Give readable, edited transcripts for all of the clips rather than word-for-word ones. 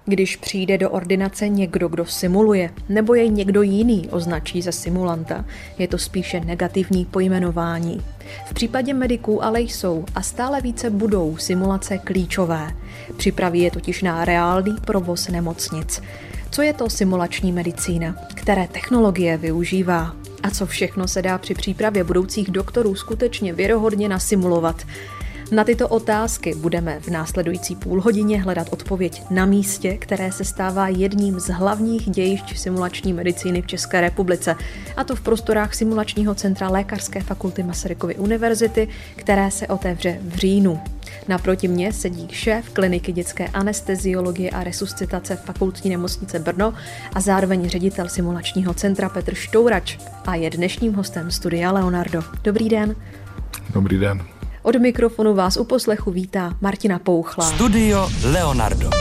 Když přijde do ordinace někdo, kdo simuluje, nebo jej někdo jiný označí za simulanta, je to spíše negativní pojmenování. V případě mediků ale jsou a stále více budou simulace klíčové. Připraví je totiž na reálný provoz nemocnic. Co je to simulační medicína? Které technologie využívá? A co všechno se dá při přípravě budoucích doktorů skutečně věrohodně nasimulovat? Na tyto otázky budeme v následující půlhodině hledat odpověď na místě, které se stává jedním z hlavních dějišť simulační medicíny v České republice, a to v prostorách Simulačního centra Lékařské fakulty Masarykovy univerzity, které se otevře v říjnu. Naproti mně sedí šéf kliniky dětské anesteziologie a resuscitace Fakultní nemocnice Brno a zároveň ředitel Simulačního centra Petr Štourač a je dnešním hostem studia Leonardo. Dobrý den. Dobrý den. Od mikrofonu vás u poslechu vítá Martina Pouchlá. Studio Leonardo.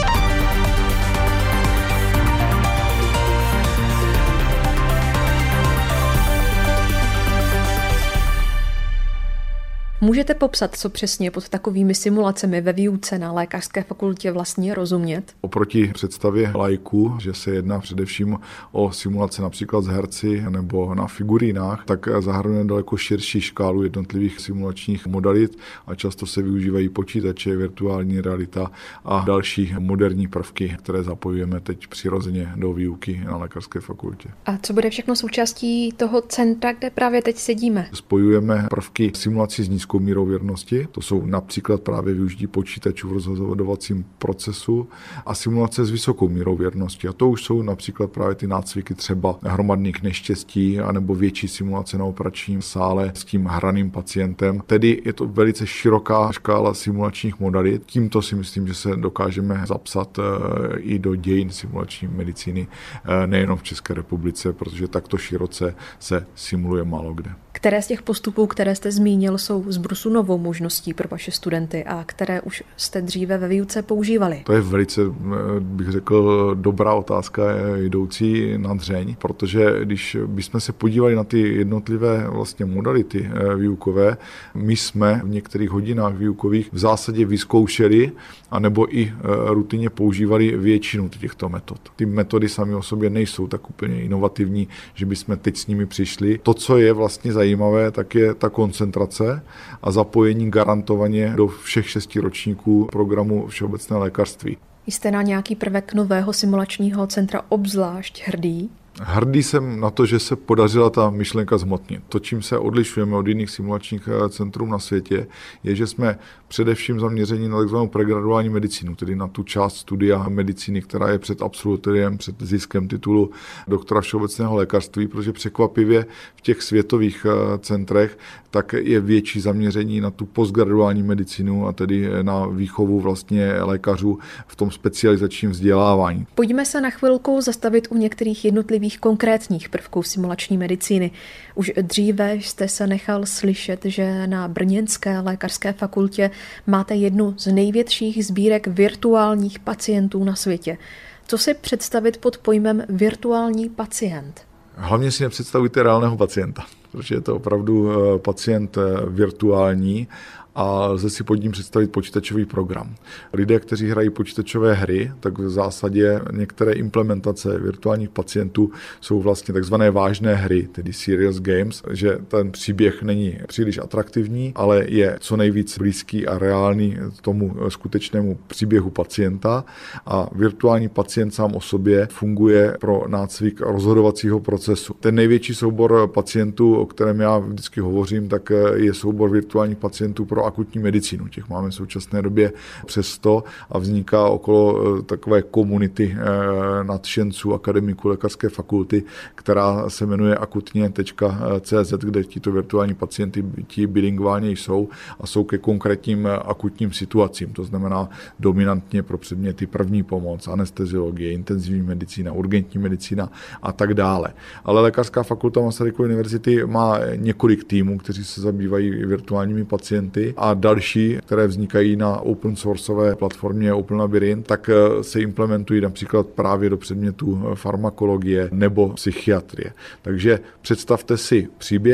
Můžete popsat, co přesně pod takovými simulacemi ve výuce na lékařské fakultě vlastně rozumět? Oproti představě laiků, že se jedná především o simulace například s herci nebo na figurínách, tak zahrnuje daleko širší škálu jednotlivých simulačních modalit a často se využívají počítače, virtuální realita a další moderní prvky, které zapojujeme teď přirozeně do výuky na lékařské fakultě. A co bude všechno součástí toho centra, kde právě teď sedíme? Spojujeme prvky simulací s nízkou mírou věrnosti, to jsou například právě využití počítačů v rozhodovacím procesu a simulace s vysokou mírou věrnosti. A to už jsou například právě ty nácviky třeba hromadných neštěstí anebo větší simulace na operačním sále s tím hraným pacientem. Tedy je to velice široká škála simulačních modalit. Tímto si myslím, že se dokážeme zapsat i do dějin simulační medicíny nejenom v České republice, protože takto široce se simuluje málo kde. Které z těch postupů, které jste zmínil, jsou z brusu novou možností pro vaše studenty a které už jste dříve ve výuce používali? To je velice, bych řekl, dobrá otázka jdoucí na dřeň, protože když bychom se podívali na ty jednotlivé vlastně modality výukové, my jsme v některých hodinách výukových v zásadě vyzkoušeli anebo i rutině používali většinu těchto metod. Ty metody sami o sobě nejsou tak úplně inovativní, že bychom teď s nimi přišli. To, co je vlastně zajímavé, tak je ta koncentrace a zapojení garantovaně do všech 6 ročníků programu všeobecné lékařství. Jste na nějaký prvek nového simulačního centra obzvlášť hrdý? Hrdý jsem na to, že se podařila ta myšlenka zhmotnit. To, čím se odlišujeme od jiných simulačních centrů na světě, je, že jsme především zaměření na takzvanou pregraduální medicínu, tedy na tu část studia medicíny, která je před absolutoriem, před ziskem titulu doktora všeobecného lékařství, protože překvapivě v těch světových centrech tak je větší zaměření na tu postgraduální medicínu a tedy na výchovu vlastně lékařů v tom specializačním vzdělávání. Pojďme se na chvilku zastavit u některých jednotlivých konkrétních prvků simulační medicíny. Už dříve jste se nechal slyšet, že na brněnské lékařské fakultě máte jednu z největších sbírek virtuálních pacientů na světě. Co si představit pod pojmem virtuální pacient? Hlavně si nepředstavujte reálného pacienta, protože je to opravdu pacient virtuální a lze si pod ním představit počítačový program. Lidé, kteří hrají počítačové hry, tak v zásadě některé implementace virtuálních pacientů jsou vlastně takzvané vážné hry, tedy serious games, že ten příběh není příliš atraktivní, ale je co nejvíc blízký a reálný tomu skutečnému příběhu pacienta a virtuální pacient sám o sobě funguje pro nácvik rozhodovacího procesu. Ten největší soubor pacientů, o kterém já vždycky hovořím, tak je soubor virtuálních pacientů pro akutní medicínu. Těch máme v současné době přes 100 a vzniká okolo takové komunity nadšenců akademiků lékařské fakulty, která se jmenuje akutně.cz, kde tito virtuální pacienti ti bilingválně jsou a jsou ke konkrétním akutním situacím. To znamená dominantně pro předměty první pomoc, anesteziologie, intenzivní medicína, urgentní medicína a tak dále. Ale lékařská fakulta Masarykovy univerzity má několik týmů, kteří se zabývají virtuálními pacienty a další, které vznikají na open sourceové platformě Open Labyrinth, tak se implementují například právě do předmětů farmakologie nebo psychiatrie. Takže představte si příběh,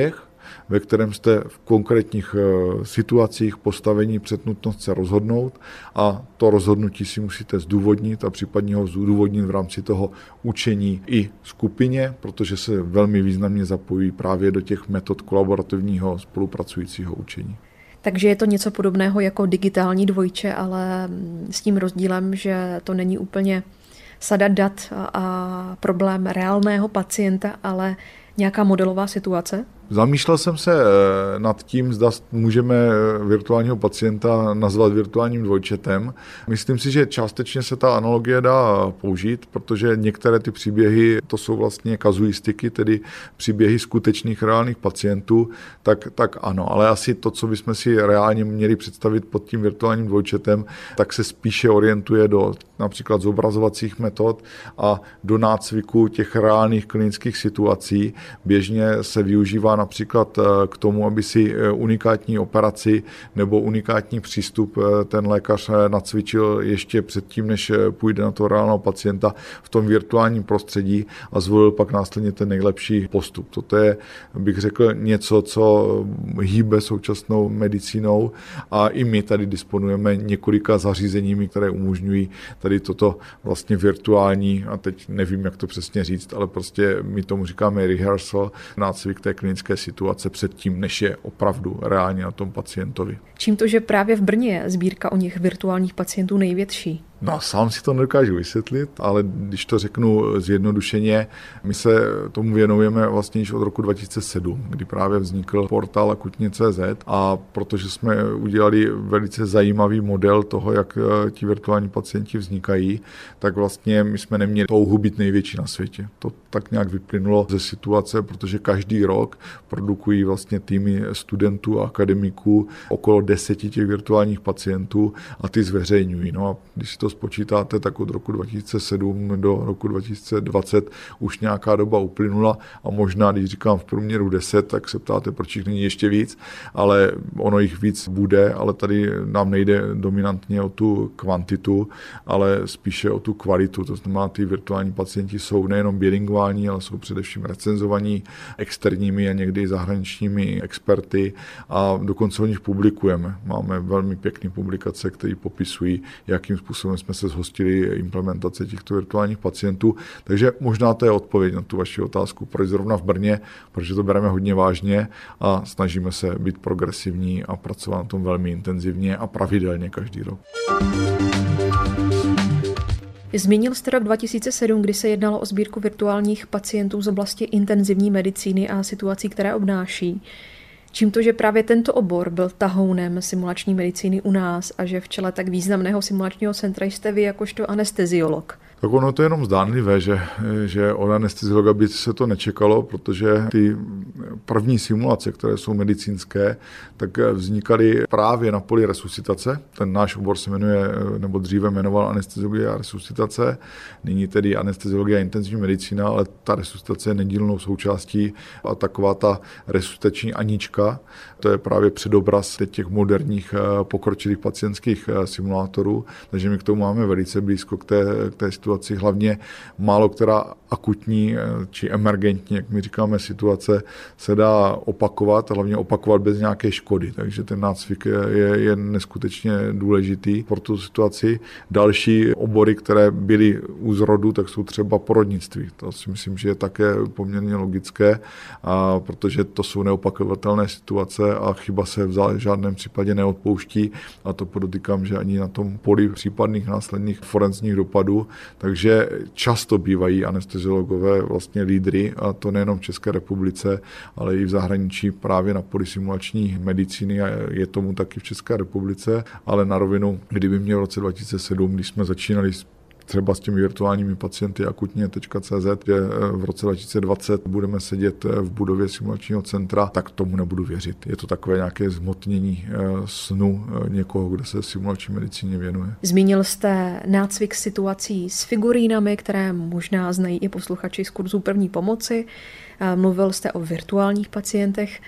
ve kterém jste v konkrétních situacích postavení před nutnost se rozhodnout a to rozhodnutí si musíte zdůvodnit a případně ho zdůvodnit v rámci toho učení i skupině, protože se velmi významně zapojí právě do těch metod kolaborativního spolupracujícího učení. Takže je to něco podobného jako digitální dvojče, ale s tím rozdílem, že to není úplně sada dat a problém reálného pacienta, ale nějaká modelová situace? Zamýšlel jsem se nad tím, zda můžeme virtuálního pacienta nazvat virtuálním dvojčetem. Myslím si, že částečně se ta analogie dá použít, protože některé ty příběhy, to jsou vlastně kazuistiky, tedy příběhy skutečných reálných pacientů, tak ano. Ale asi to, co bychom si reálně měli představit pod tím virtuálním dvojčetem, tak se spíše orientuje do například zobrazovacích metod a do nácviku těch reálných klinických situací. Běžně se využívá například k tomu, aby si unikátní operaci nebo unikátní přístup ten lékař nacvičil ještě předtím, než půjde na toho reálného pacienta v tom virtuálním prostředí a zvolil pak následně ten nejlepší postup. Toto je, bych řekl, něco, co hýbe současnou medicínou a i my tady disponujeme několika zařízeními, které umožňují tady toto vlastně virtuální, a teď nevím, jak to přesně říct, ale prostě my tomu říkáme rehearsal, nácvik té klinické situace předtím, než je opravdu reálně na tom pacientovi. Čím to, že právě v Brně je sbírka o něch virtuálních pacientů největší? No, sám si to nedokážu vysvětlit, ale když to řeknu zjednodušeně, my se tomu věnujeme vlastně již od roku 2007, kdy právě vznikl portál akutně.cz a protože jsme udělali velice zajímavý model toho, jak ti virtuální pacienti vznikají, tak vlastně my jsme neměli touhu být největší na světě. To tak nějak vyplynulo ze situace, protože každý rok produkují vlastně týmy studentů a akademiků okolo 10 těch virtuálních pacientů a ty zveřejňují. No a když si to spočítáte, tak od roku 2007 do roku 2020 už nějaká doba uplynula a možná, když říkám v průměru 10, tak se ptáte, proč jich není ještě víc, ale ono jich víc bude, ale tady nám nejde dominantně o tu kvantitu, ale spíše o tu kvalitu. To znamená, ty virtuální pacienti jsou nejenom bilingvální, ale jsou především recenzovaní externími a někdy zahraničními experty a dokonce o nich publikujeme. Máme velmi pěkné publikace, které popisují, jakým způsobem jsme se zhostili implementace těchto virtuálních pacientů. Takže možná to je odpověď na tu vaši otázku, proč zrovna v Brně, protože to bereme hodně vážně a snažíme se být progresivní a pracovat na tom velmi intenzivně a pravidelně každý rok. Zmínil jste rok 2007, kdy se jednalo o sbírku virtuálních pacientů z oblasti intenzivní medicíny a situací, které obnáší. Čím to, že právě tento obor byl tahounem simulační medicíny u nás a že v čele tak významného simulačního centra jste vy jakožto anesteziolog? Tak ono to je jenom zdánlivé, že od anesteziologa by se to nečekalo, protože ty první simulace, které jsou medicínské, tak vznikaly právě na poli resuscitace. Ten náš obor se jmenuje, nebo dříve jmenoval anesteziologie a resuscitace, nyní tedy anesteziologie a intenzivní medicína, ale ta resuscitace je nedílnou součástí a taková ta resuscitační Anička, to je právě předobraz těch moderních pokročilých pacientských simulátorů, takže my k tomu máme velice blízko k té situaci, hlavně málo která akutní či emergentní, jak my říkáme, situace se dá opakovat, hlavně opakovat bez nějaké škody, takže ten nácvik je neskutečně důležitý pro tu situaci. Další obory, které byly u zrodu, tak jsou třeba porodnictví. To si myslím, že je také poměrně logické, protože to jsou neopakovatelné situace a chyba se v žádném případě neodpouští a to podotýkám, že ani na tom poli případných následných forenzních dopadů. Takže často bývají anesteziologové vlastně lídry, a to nejenom v České republice, ale i v zahraničí právě na poli simulační medicíny a je tomu taky v České republice, ale na rovinu, kdyby mě v roce 2007, když jsme začínali třeba s těmi virtuálními pacienty akutně.cz, že v roce 2020 budeme sedět v budově simulačního centra, tak tomu nebudu věřit. Je to takové nějaké zhmotnění snu někoho, kdo se simulační medicíně věnuje. Zmínil jste nácvik situací s figurínami, které možná znají i posluchači z kurzu první pomoci. Mluvil jste o virtuálních pacientech.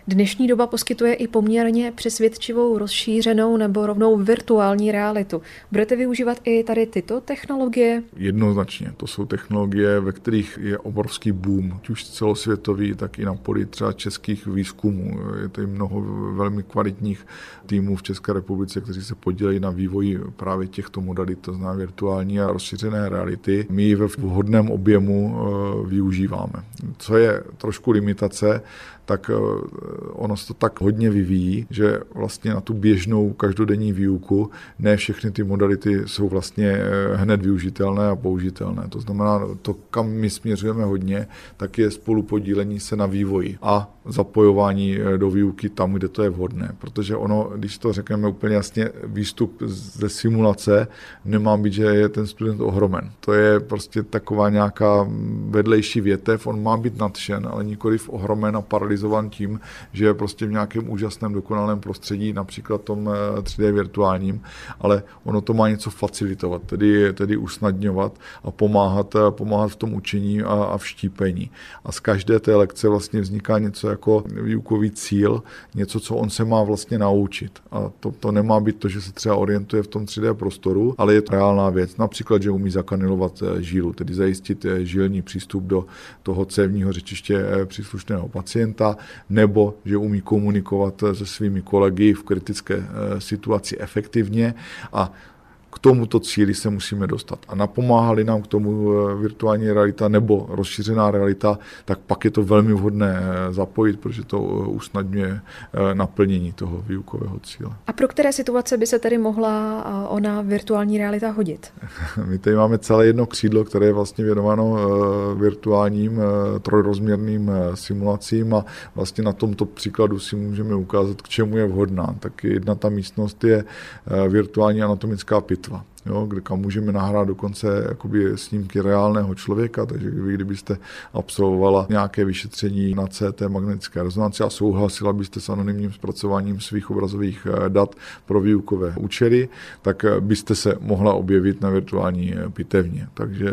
Dnešní doba poskytuje i poměrně přesvědčivou rozšířenou nebo rovnou virtuální realitu. Budete využívat i tady tyto technologie? Jednoznačně. To jsou technologie, ve kterých je obrovský boom, ať už celosvětový, tak i na poli třeba českých výzkumů. Je to i mnoho velmi kvalitních týmů v České republice, kteří se podílejí na vývoji právě těchto modalit, to znamená virtuální a rozšířené reality. My ji ve vhodném objemu využíváme. Co je trošku limitace, tak ono se to tak hodně vyvíjí, že vlastně na tu běžnou každodenní výuku ne všechny ty modality jsou vlastně hned využitelné a použitelné. To znamená, to, kam my směřujeme hodně, tak je spolupodílení se na vývoji a zapojování do výuky tam, kde to je vhodné. Protože ono, když to řekneme úplně jasně, výstup ze simulace nemá být, že je ten student ohromen. To je prostě taková nějaká vedlejší větev, on má být nadšen, ale nikoliv ohromen a paralyzovan tím, že je prostě v nějakém úžasném dokonalém prostředí, například tom 3D virtuálním, ale ono to má něco facilitovat, tedy usnadňovat a pomáhat v tom učení a vštípení. A z každé té lekce vlastně vzniká něco jako výukový cíl, něco, co on se má vlastně naučit. A to nemá být to, že se třeba orientuje v tom 3D prostoru, ale je to reálná věc. Například, že umí zakanilovat žílu, tedy zajistit žilní přístup do toho cévního řečiště příslušného pacienta, nebo že umí komunikovat se svými kolegy v kritické situaci efektivně a k tomuto cíli se musíme dostat. A napomáhali nám k tomu virtuální realita nebo rozšířená realita, tak pak je to velmi vhodné zapojit, protože to usnadňuje naplnění toho výukového cíle. A pro které situace by se tedy mohla ona virtuální realita hodit? My tady máme celé jedno křídlo, které je vlastně věnováno virtuálním trojrozměrným simulacím a vlastně na tomto příkladu si můžeme ukázat, k čemu je vhodná. Tak jedna ta místnost je virtuální anatomická pitva. Kam můžeme nahrát dokonce jakoby snímky reálného člověka, takže kdybyste absolvovala nějaké vyšetření na CT magnetické rezonanci a souhlasila byste s anonymním zpracováním svých obrazových dat pro výukové účely, tak byste se mohla objevit na virtuální pitevně. Takže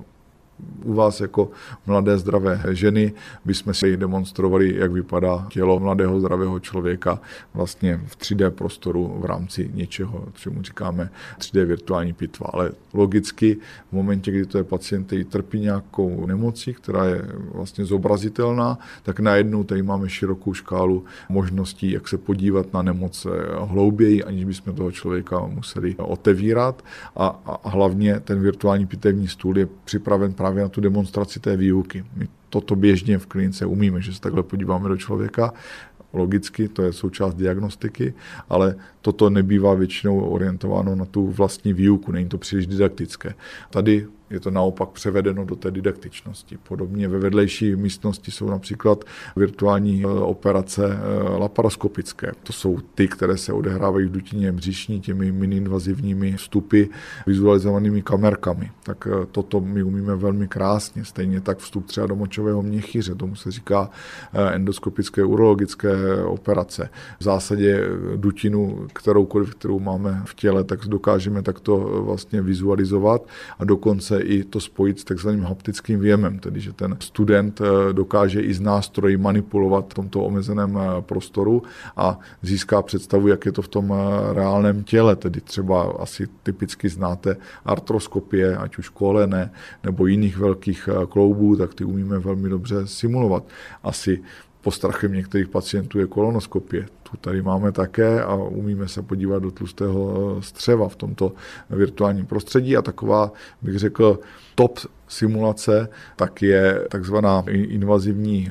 u vás jako mladé zdravé ženy bychom si demonstrovali, jak vypadá tělo mladého zdravého člověka vlastně v 3D prostoru v rámci něčeho, čemu říkáme 3D virtuální pitva. Ale logicky v momentě, kdy to je pacient, který trpí nějakou nemocí, která je vlastně zobrazitelná, tak najednou tady máme širokou škálu možností, jak se podívat na nemoc hlouběji, aniž bychom toho člověka museli otevírat. A hlavně ten virtuální pitevní stůl je připraven právě na tu demonstraci té výuky. My toto běžně v klinice umíme, že se takhle podíváme do člověka. Logicky, to je součást diagnostiky, ale toto nebývá většinou orientováno na tu vlastní výuku, není to příliš didaktické. Tady je to naopak převedeno do té didaktičnosti. Podobně ve vedlejší místnosti jsou například virtuální operace laparoskopické. To jsou ty, které se odehrávají v dutině břišní těmi miniinvazivními vstupy vizualizovanými kamerkami. Tak toto my umíme velmi krásně. Stejně tak vstup třeba do močového měchýře, tomu se říká endoskopické urologické operace. V zásadě dutinu, kterou máme v těle, tak dokážeme takto vlastně vizualizovat a dokonce i to spojit s takzvaným haptickým věmem, tedy že ten student dokáže i z nástroji manipulovat v tomto omezeném prostoru a získá představu, jak je to v tom reálném těle, tedy třeba asi typicky znáte artroskopie, ať už kolené nebo jiných velkých kloubů, tak ty umíme velmi dobře simulovat. Asi postrachem některých pacientů je kolonoskopie. Tu tady máme také a umíme se podívat do tlustého střeva v tomto virtuálním prostředí a taková, bych řekl, top simulace, tak je takzvaná invazivní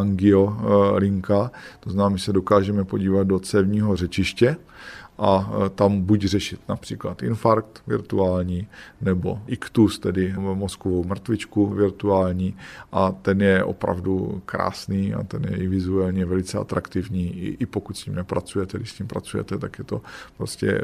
angiolinka. To znamená, my se dokážeme podívat do cévního řečiště a tam buď řešit například infarkt virtuální nebo iktus, tedy mozkovou mrtvičku virtuální a ten je opravdu krásný a ten je i vizuálně velice atraktivní, i pokud s ním nepracujete, když s tím pracujete, tak je to prostě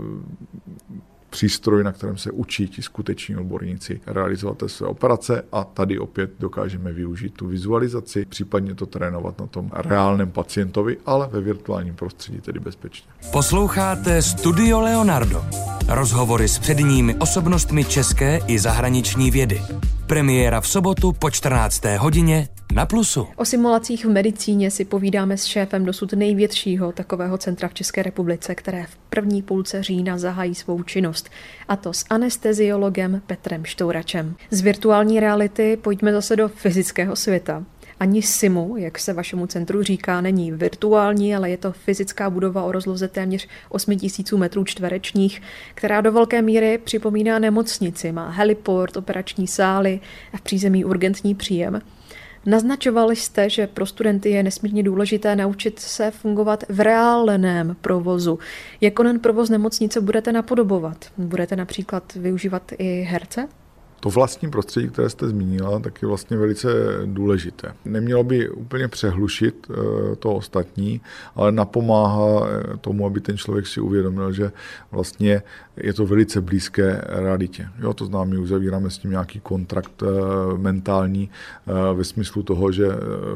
přístroj, na kterém se učí ti skuteční odborníci realizovat své operace a tady opět dokážeme využít tu vizualizaci, případně to trénovat na tom reálném pacientovi, ale ve virtuálním prostředí, tedy bezpečně. Posloucháte Studio Leonardo. Rozhovory s předními osobnostmi české i zahraniční vědy. Premiéra v sobotu po 14. hodině na Plusu. O simulacích v medicíně si povídáme s šéfem dosud největšího takového centra v České republice, které v první půlce října zahájí svou činnost. A to s anesteziologem Petrem Štouračem. Z virtuální reality pojďme zase do fyzického světa. Ani SIMU, jak se vašemu centru říká, není virtuální, ale je to fyzická budova o rozloze téměř 8000 metrů čtverečních, která do velké míry připomíná nemocnici. Má heliport, operační sály a v přízemí urgentní příjem. Naznačovali jste, že pro studenty je nesmírně důležité naučit se fungovat v reálném provozu. Jak onen provoz nemocnice budete napodobovat? Budete například využívat i herce? To vlastní prostředí, které jste zmínila, tak je vlastně velice důležité. Nemělo by úplně přehlušit to ostatní, ale napomáhá tomu, aby ten člověk si uvědomil, že vlastně je to velice blízké realitě. Jo, to znamená, my uzavíráme s tím nějaký kontrakt mentální ve smyslu toho, že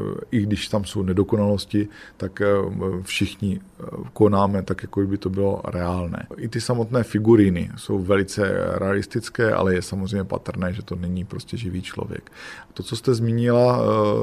i když tam jsou nedokonalosti, tak všichni konáme tak, jako by to bylo reálné. I ty samotné figuríny jsou velice realistické, ale je samozřejmě patrné, že to není prostě živý člověk. To, co jste zmínila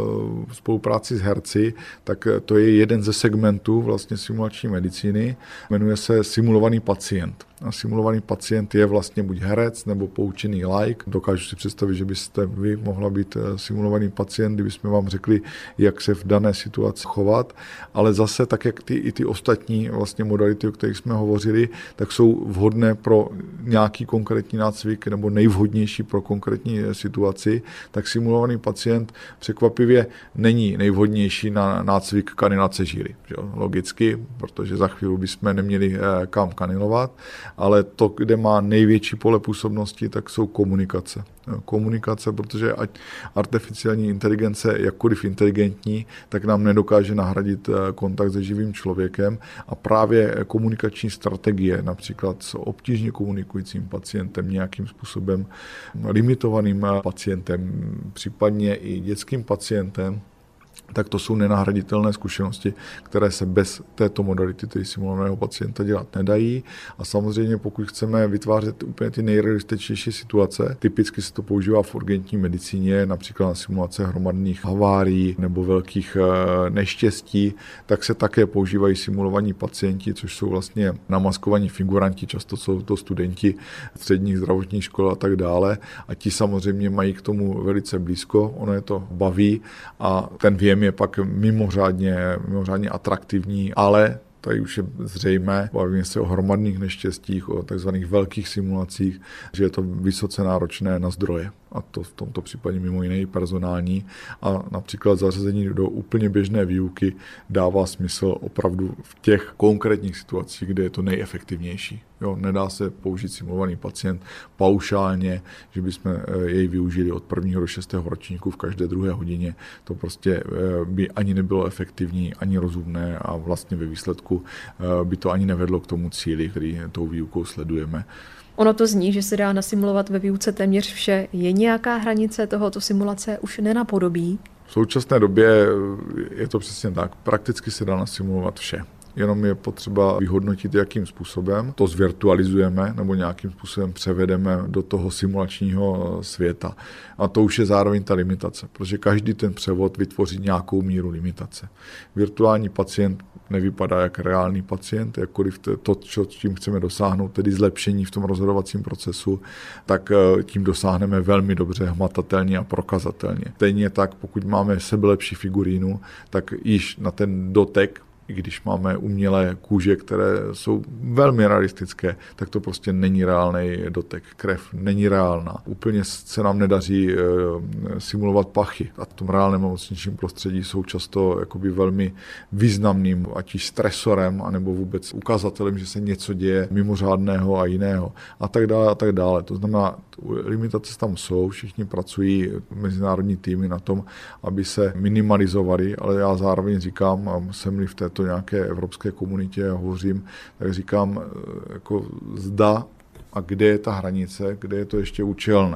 v spolupráci s herci, tak to je jeden ze segmentů vlastně simulační medicíny. Jmenuje se simulovaný pacient. A simulovaný pacient je vlastně buď herec nebo poučený laik. Dokážu si představit, že byste vy mohla být simulovaný pacient, kdybychom vám řekli, jak se v dané situaci chovat, ale zase tak, jak i ty ostatní vlastně modality, o kterých jsme hovořili, tak jsou vhodné pro nějaký konkrétní nácvik nebo nejvhodnější pro konkrétní situaci, tak simulovaný pacient překvapivě není nejvhodnější na nácvik kanilace žíly. Logicky, protože za chvíli bychom neměli kam kanilovat, ale to, kde má největší pole působnosti, tak jsou komunikace. Komunikace, protože ať artificiální inteligence jakkoliv inteligentní, tak nám nedokáže nahradit kontakt se živým člověkem a právě komunikační strategie, například s obtížně komunikujícím pacientem, nějakým způsobem limitovaným pacientem, případně i dětským pacientem, tak to jsou nenahraditelné zkušenosti, které se bez této modality, tedy simulovaného pacienta, dělat nedají. A samozřejmě, pokud chceme vytvářet úplně ty nejrealističnější situace, typicky se to používá v urgentní medicíně, například na simulace hromadných havárií nebo velkých neštěstí, tak se také používají simulovaní pacienti, což jsou vlastně namaskovaní figuranti, často jsou to studenti středních zdravotních škol a tak dále. A ti samozřejmě mají k tomu velice blízko, ono je to baví a ten věm je pak mimořádně atraktivní, ale tady už je zřejmé, bavíme se o hromadných neštěstích, o takzvaných velkých simulacích, že je to vysoce náročné na zdroje. A to v tomto případě mimo jiné personální. A například zařazení do úplně běžné výuky dává smysl opravdu v těch konkrétních situacích, kde je to nejefektivnější. Jo, nedá se použít simulovaný pacient paušálně, že bychom jej využili od 1. do 6. ročníku v každé druhé hodině. To prostě by ani nebylo efektivní, ani rozumné a vlastně ve výsledku by to ani nevedlo k tomu cíli, který tou výukou sledujeme. Ono to zní, že se dá nasimulovat ve výuce téměř vše. Je nějaká hranice tohoto simulace už nenapodobí? V současné době je to přesně tak. Prakticky se dá nasimulovat vše. Jenom je potřeba vyhodnotit, jakým způsobem to zvirtualizujeme nebo nějakým způsobem převedeme do toho simulačního světa. A to už je zároveň ta limitace, protože každý ten převod vytvoří nějakou míru limitace. Virtuální pacient nevypadá jak reálný pacient, jakkoliv to, čím chceme dosáhnout, tedy zlepšení v tom rozhodovacím procesu, tak tím dosáhneme velmi dobře, hmatatelně a prokazatelně. Stejně tak, pokud máme sebelepší figurínu, tak již na ten dotek, i když máme umělé kůže, které jsou velmi realistické, tak to prostě není reálný dotek. Krev není reálná. Úplně se nám nedaří simulovat pachy. A v tom reálném nemocničním prostředí jsou často jakoby velmi významným, ať již stresorem, anebo vůbec ukazatelem, že se něco děje mimořádného a jiného. A tak dále, a tak dále. To znamená, limitace tam jsou, všichni pracují mezinárodní týmy na tom, aby se minimalizovaly, ale já zároveň říkám, a jsem-li v této nějaké evropské komunitě a hovořím, tak říkám, jako zda a kde je ta hranice, kde je to ještě účelné.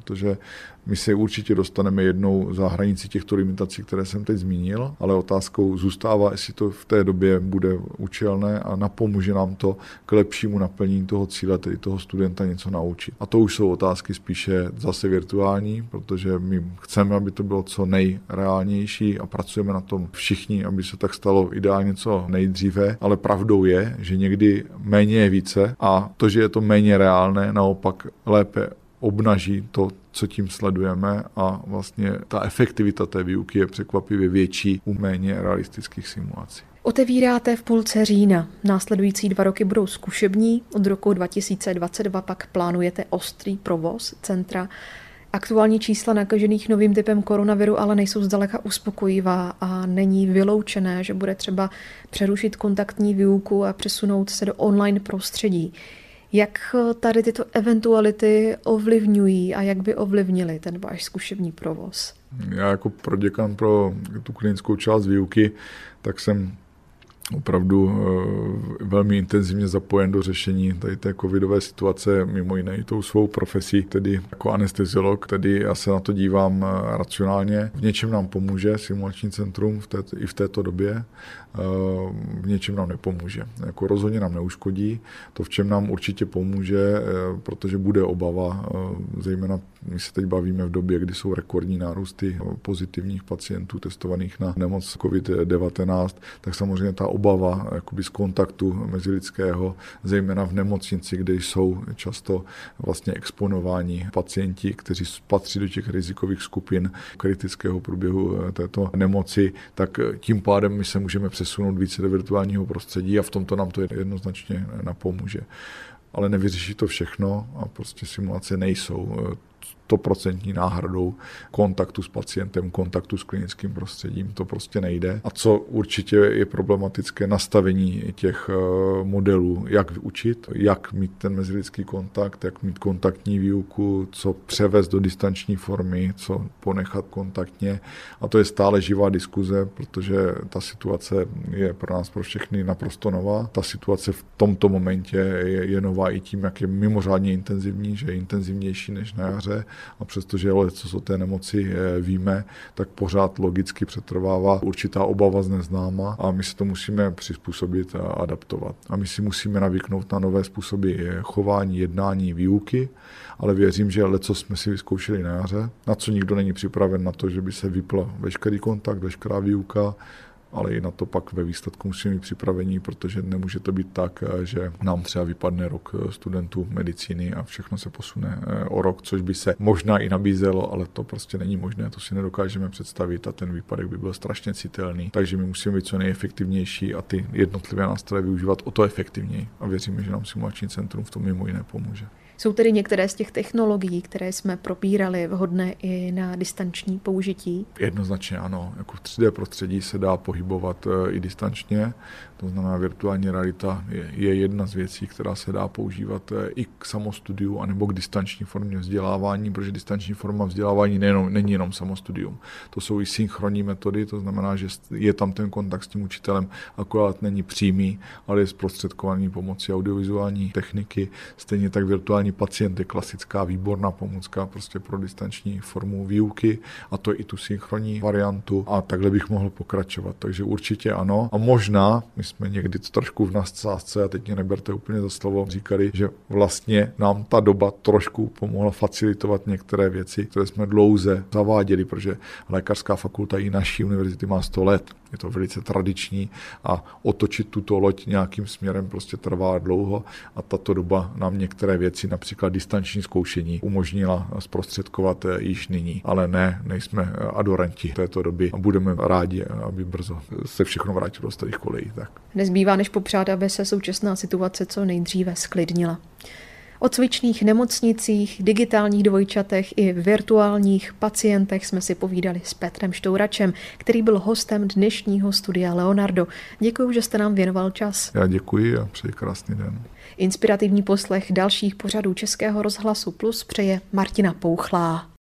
protože my se určitě dostaneme jednou za hranici těchto limitací, které jsem teď zmínil, ale otázkou zůstává, jestli to v té době bude účelné a napomůže nám to k lepšímu naplnění toho cíle, tedy toho studenta něco naučit. A to už jsou otázky spíše zase virtuální, protože my chceme, aby to bylo co nejreálnější a pracujeme na tom všichni, aby se tak stalo ideálně co nejdříve, ale pravdou je, že někdy méně je více a to, že je to méně reálné, naopak lépe obnaží to, co tím sledujeme a vlastně ta efektivita té výuky je překvapivě větší u méně realistických simulací. Otevíráte v půlce října. Následující 2 roky budou zkušební. Od roku 2022 pak plánujete ostrý provoz centra. Aktuální čísla nakažených novým typem koronaviru ale nejsou zdaleka uspokojivá a není vyloučené, že bude třeba přerušit kontaktní výuku a přesunout se do online prostředí. Jak tady tyto eventuality ovlivňují a jak by ovlivnili ten váš zkušební provoz? Já jako proděkan pro tu klinickou část výuky, tak jsem opravdu velmi intenzivně zapojen do řešení tady té covidové situace, mimo jiné i tou svou profesí, tedy jako anesteziolog, tedy já se na to dívám racionálně. V něčem nám pomůže simulační centrum i v této době, v něčem nám nepomůže. Jako rozhodně nám neuškodí. To, v čem nám určitě pomůže, protože bude obava, zejména my se teď bavíme v době, kdy jsou rekordní nárůsty pozitivních pacientů testovaných na nemoc COVID-19, tak samozřejmě ta obava jakoby z kontaktu mezilidského, zejména v nemocnici, kde jsou často vlastně exponováni pacienti, kteří patří do těch rizikových skupin kritického průběhu této nemoci, tak tím pádem my se můžeme přesunout více do virtuálního prostředí a v tomto nám to jednoznačně napomůže. Ale nevyřeší to všechno a prostě simulace nejsou 100% náhradou kontaktu s pacientem, kontaktu s klinickým prostředím. To prostě nejde. A co určitě je problematické, nastavení těch modelů, jak učit, jak mít ten mezilidský kontakt, jak mít kontaktní výuku, co převést do distanční formy, co ponechat kontaktně. A to je stále živá diskuze, protože ta situace je pro nás, pro všechny naprosto nová. Ta situace v tomto momentě je nová i tím, jak je mimořádně intenzivní, že je intenzivnější než na jaře. A přestože co o té nemoci víme, tak pořád logicky přetrvává určitá obava z neznáma a my se to musíme přizpůsobit a adaptovat. A my si musíme navyknout na nové způsoby chování, jednání, výuky, ale věřím, že leco jsme si vyzkoušeli na jaře, na co nikdo není připraven na to, že by se vypl veškerý kontakt, veškerá výuka, ale i na to pak ve výsledku musíme být připravení, protože nemůže to být tak, že nám třeba vypadne rok studentů medicíny a všechno se posune o rok, což by se možná i nabízelo, ale to prostě není možné, to si nedokážeme představit a ten výpadek by byl strašně citelný. Takže my musíme být co nejefektivnější a ty jednotlivé nástroje využívat o to efektivněji a věříme, že nám simulační centrum v tom mimo jiné pomůže. Jsou tedy některé z těch technologií, které jsme probírali, vhodné i na distanční použití? Jednoznačně ano. Jako v 3D prostředí se dá pohybovat i distančně. To znamená, virtuální realita je jedna z věcí, která se dá používat i k samostudiu anebo k distanční formě vzdělávání, protože distanční forma vzdělávání není jenom samostudium. To jsou i synchronní metody, to znamená, že je tam ten kontakt s tím učitelem, akorát není přímý, ale je zprostředkovaný pomocí audiovizuální techniky. Stejně tak virtuální pacient je klasická výborná pomůcka prostě pro distanční formu výuky a to i tu synchronní variantu a takhle bych mohl pokračovat. Takže určitě ano. A možná, my jsme někdy trošku v nadsázce a teď mě neberte úplně za slovo, říkali, že vlastně nám ta doba trošku pomohla facilitovat některé věci, které jsme dlouze zaváděli, protože lékařská fakulta i naší univerzity má 100 let. Je to velice tradiční a otočit tuto loď nějakým směrem prostě trvá dlouho a tato doba nám některé věci, například distanční zkoušení, umožnila zprostředkovat již nyní. Ale nejsme adoranti této doby a budeme rádi, aby brzo se všechno vrátilo do starých kolejí. Tak. Nezbývá než popřát, aby se současná situace co nejdříve sklidnila. O cvičných nemocnicích, digitálních dvojčatech i virtuálních pacientech jsme si povídali s Petrem Štouračem, který byl hostem dnešního Studia Leonardo. Děkuji, že jste nám věnoval čas. Já děkuji a přeji krásný den. Inspirativní poslech dalších pořadů Českého rozhlasu Plus přeje Martina Pouchlá.